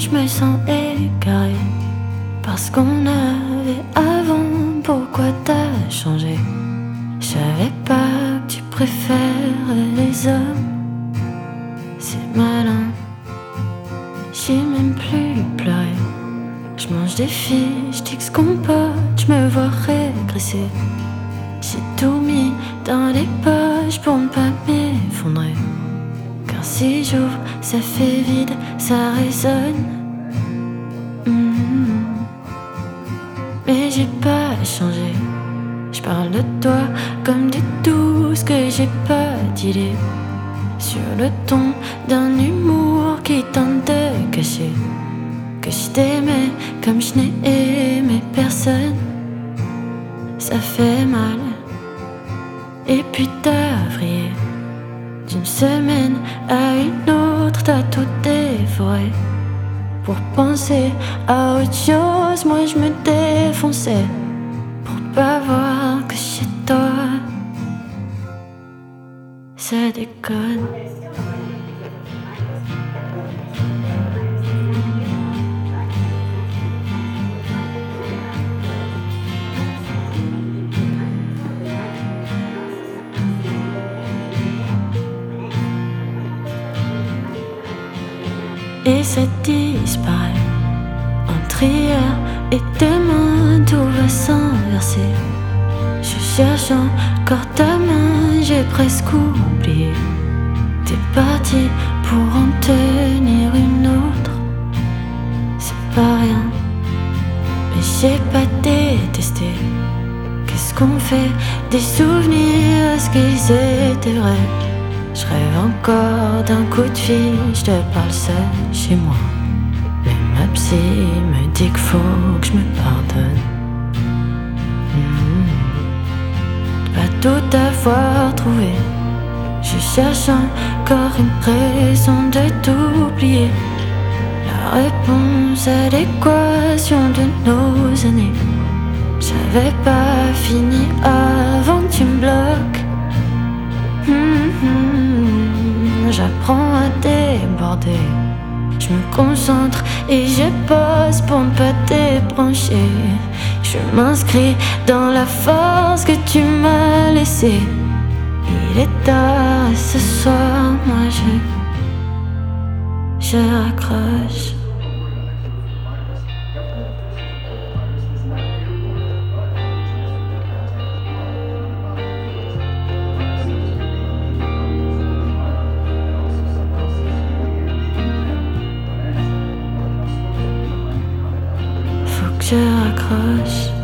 je me sens égarée. Parce qu'on avait avant, pourquoi t'as changé? Je savais pas que tu préférais les hommes. C'est malin, j'ai même plus pleuré. Je mange des filles, je dis que ce qu'on peut, je me vois régresser. J'ai tout mis dans les poches pour ne pas m'effondrer. Car si j'ouvre, ça fait vide, ça résonne. Mais j'ai pas changé. Je parle de toi comme de tout ce que j'ai pas dit. Sur le ton d'un humour qui tente de cacher que je t'aimais comme je n'ai aimé personne. Ça fait mal. Et puis t'as vrillé. D'une semaine à une autre, t'as tout dévoré. Pour penser à autre chose, moi je me défonçais. Pour pas voir que chez toi ça déconne. Et ça disparaît. Entre hier et demain, tout va s'inverser. Je cherche encore ta main, j'ai presque oublié. T'es parti pour en tenir une autre. C'est pas rien, mais j'ai pas détesté. Qu'est-ce qu'on fait des souvenirs, est-ce qu'ils étaient vrais? Je rêve encore d'un coup de fil, je te parle seul chez moi. Mais ma psy me dit qu'il faut que je me pardonne. Pas tout avoir trouvé. Je cherche encore une raison de t'oublier. La réponse à l'équation de nos années. J'avais pas fini avant que tu me bloques. J'apprends à déborder. Je me concentre et je pose pour ne pas débrancher. Je m'inscris dans la force que tu m'as laissée. Il est tard et ce soir, moi je raccroche. Je raccroche.